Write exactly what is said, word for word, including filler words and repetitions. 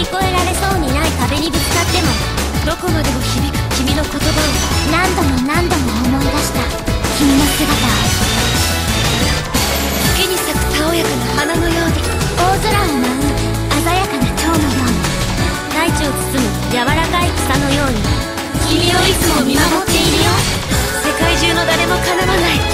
り越えられそうにない壁にぶつかっても、どこまでも響く君の言葉を何度も何度も思い出した君の姿を。月に咲くたおやかな花のように、大空を舞う鮮やかな蝶のように、大地を包む柔らかい草のように、君をいつも見守っているよ。世界中の誰も叶わない